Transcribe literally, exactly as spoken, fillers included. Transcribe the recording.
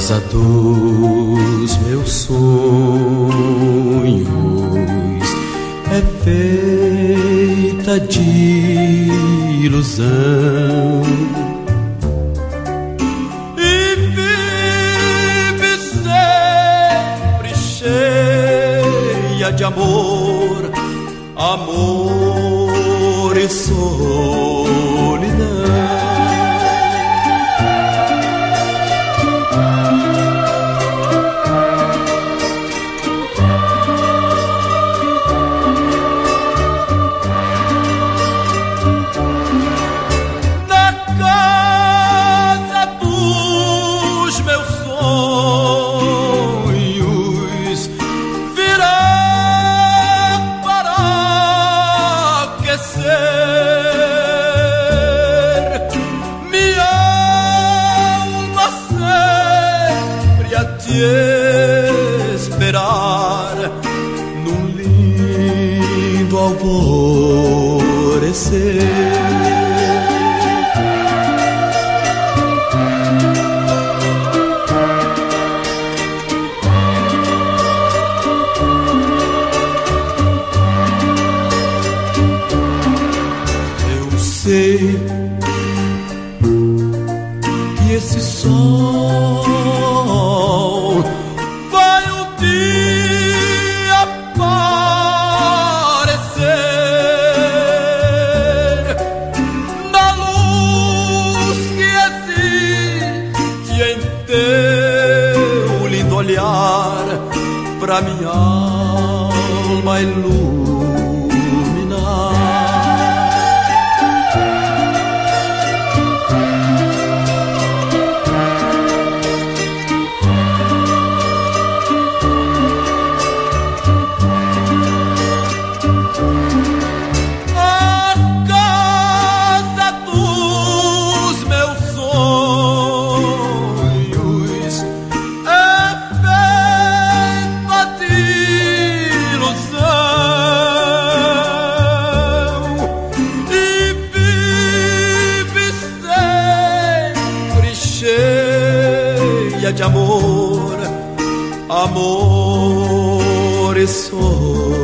casa dos meus sonhos é feita de ilusão e vive sempre cheia de amor, amor e solidão. Esperar num lindo alvorecer. Eu sei que esse sol vai um dia aparecer na luz que existe em teu lindo olhar, pra minha alma iluminar. De amor, amor e sol.